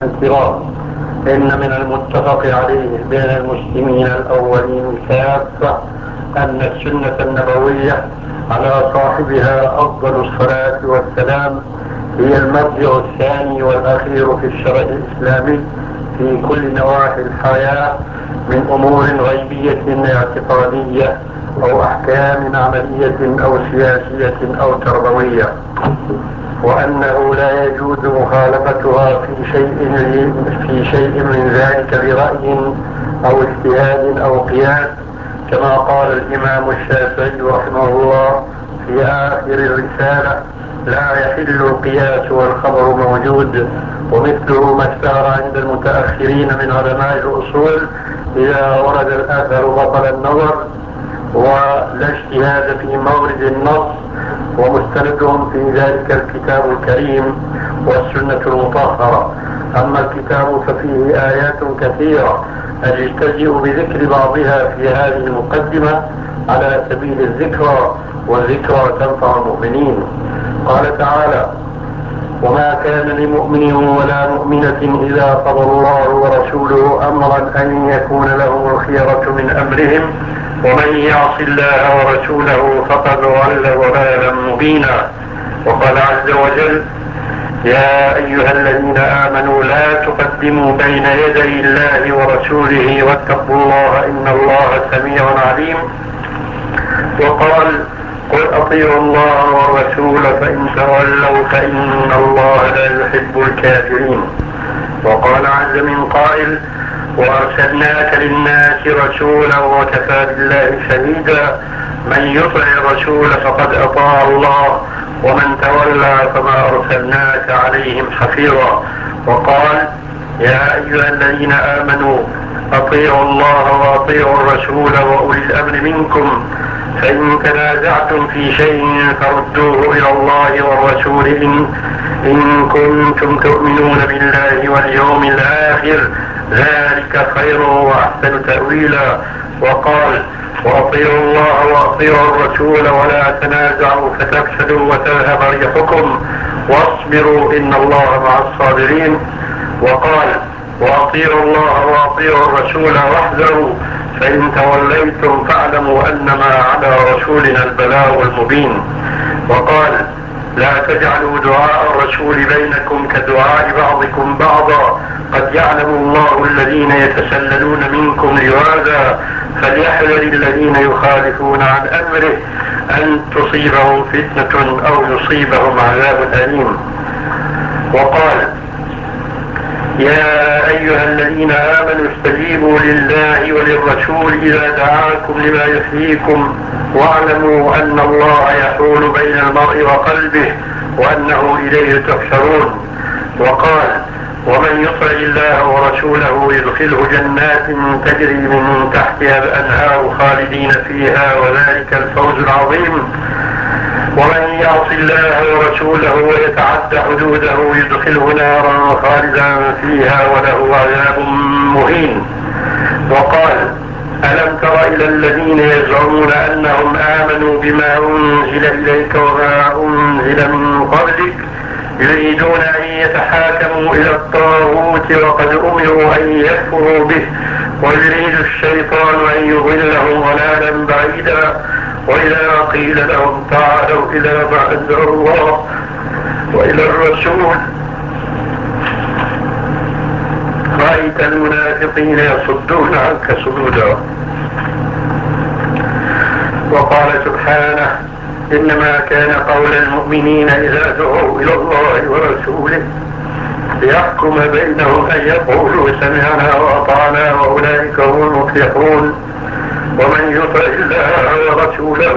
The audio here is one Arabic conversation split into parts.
الكرام، إن من المتفق عليه بين المسلمين الأولين كافة أن السنة النبوية على صاحبها أفضل الصلاة والسلام هي المرجع الثاني والأخير في الشرع الإسلامي في كل نواحي الحياة، من أمور غيبية اعتقادية أو أحكام عملية أو سياسية أو تربوية، وأنه لا يجوز مخالفتها في شيء من ذلك برأي أو اجتهاد أو قياس، كما قال الإمام الشافعي رحمه الله في آخر الرسالة: لا يحل القياس والخبر موجود. ومثله ما اشتهر عند المتأخرين من علماء الأصول: إذا ورد الأثر بطل النظر، ولا اجتهاد في مورد النص، ومستندهم في ذلك الكتاب الكريم والسنة المطهرة. أما الكتاب ففيه آيات كثيرة أجتزئ بذكر بعضها في هذه المقدمة على سبيل الذكرى، والذكرى تنفع المؤمنين. قال تعالى: وما كان لمؤمن ولا مؤمنة إذا قضى الله ورسوله أمرا أن يكون لهم الخيرة من أمرهم ومن يعص الله ورسوله فقد ضل ضلالا مبينا. وقال عز وجل: يا أيها الذين آمنوا لا تقدموا بين يدي الله ورسوله واتقوا الله إن الله سميع عليم. وقال: قل أطيعوا الله والرسول فإن تولوا فإن الله لا يحب الكافرين. وقال عز من قائل: وأرسلناك للناس رسولا وكفى بالله شهيدا، من يطع الرسول فقد أطاع الله ومن تولى فما أرسلناك عليهم حفيظا. وقال: يا أيها الذين آمنوا أطيعوا الله وأطيعوا الرسول وأولي الأمر منكم، فإن تنازعتم في شيء فردوه إلى الله والرسول إن كنتم تؤمنون بالله واليوم الآخر، ذلك خير وأحسن تأويلا. وقال: وأطيعوا الله وأطيعوا الرسول ولا تنازعوا فتفسدوا وتذهب ريحكم واصبروا إن الله مع الصابرين. وقال: وأطيعوا الله وأطيعوا الرسول واحذروا فإن توليتم فاعلموا أنما على رسولنا البلاغ المبين. وقال: لا تجعلوا دعاء الرسول بينكم كدعاء بعضكم بعضا، قد يعلم الله الذين يتسللون منكم لواذا فليحذر الذين يخالفون عن أمره أن تصيبهم فتنة أو يصيبهم عذاب أليم. وقال: يا أيها الذين آمنوا استجيبوا لله وللرسول إذا دعاكم لما يحييكم واعلموا أن الله يحول بين المرء وقلبه وأنه إليه تحشرون. وقال: ومن يطع الله ورسوله يدخله جنات تجري من تحتها الأنهار خالدين فيها وذلك الفوز العظيم. ومن يعص الله ورسوله ويتعد حدوده يدخله نارا خالدا فيها وله عذاب مهين. وقال: ألم تر إلى الذين يزعمون أنهم آمنوا بما أنزل إليك وما أنزل من قبلك يريدون أن يتحاكموا إلى الطاغوت وقد أمروا أن يكفروا به ويريد الشيطان أن يضلهم ضلالا بعيدا. وإذا قيل لهم تعالوا إلى ما أنزل الله وإلى الرسول رأيت المنافقين يصدون عنك صدودا. وقال سبحانه: إنما كان قول المؤمنين إذا دعوا إلى الله ورسوله ليحكم بينهم أن يقولوا سمعنا وأطعنا وأولئك هم المفلحون. ومن يطع الله ورسوله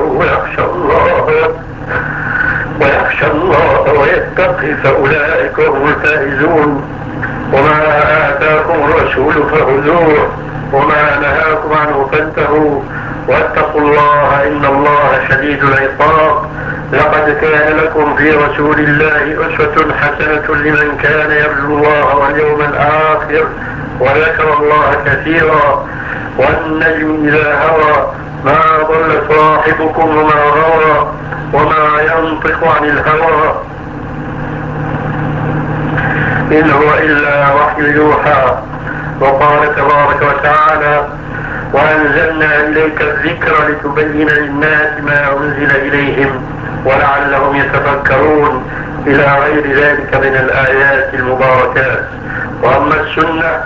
ويخشى الله ويتقي فأولئك هم الفائزون. وما آتاكم الرسول فخذوه وما نهاكم عنه فانتهوا واتقوا الله إن الله شديد العقاب. لقد كان لكم في رسول الله أسوة حسنة لمن كان يرجو الله واليوم الآخر وذكر الله كثيرا. والنجم إذا هوى ما ضل صاحبكم وما غوى وما ينطق عن الهوى إن هو إلا وحي يوحى. وقال تبارك وتعالى: وأنزلنا إليك الذكر لتبين للناس ما أنزل إليهم ولعلهم يتفكرون، إلى غير ذلك من الآيات المباركات. وأما السنة